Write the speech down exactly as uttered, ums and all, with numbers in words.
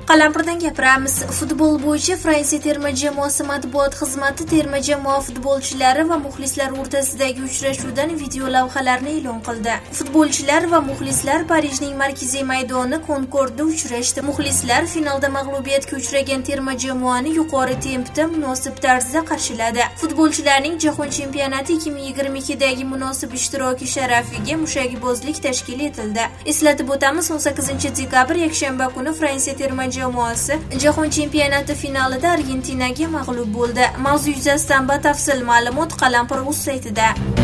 Qalampirdan gapiramiz. Futbol bo'yicha Fransiya terma jamoasi matbuot xizmati terma jamoa futbolchilari va muxlislar o'rtasidagi uchrashuvdan video lavhalarni e'lon qildi. Futbolchilar va muxlislar Parijning markaziy maydoni Konkordda uchrashdi. Muxlislar finalda mag'lubiyatga uchragan terma jamoani yuqori tempda munosib tarzda qarshiladi. Futbolchilarning Jahon chempionati ikki ming yigirma ikkidagi munosib ishtiroki sharafiga mushakbozlik tashkil etildi. Eslatib o'tamiz, o'n sakkizinchi dekabr yakshanba kuni Fransiya terma jamoasi Jahon chempionati finalida Argentinaga mag'lub bo'ldi. Mavzu yuzasidan batafsil ma'lumot Qalampir.uz saytida.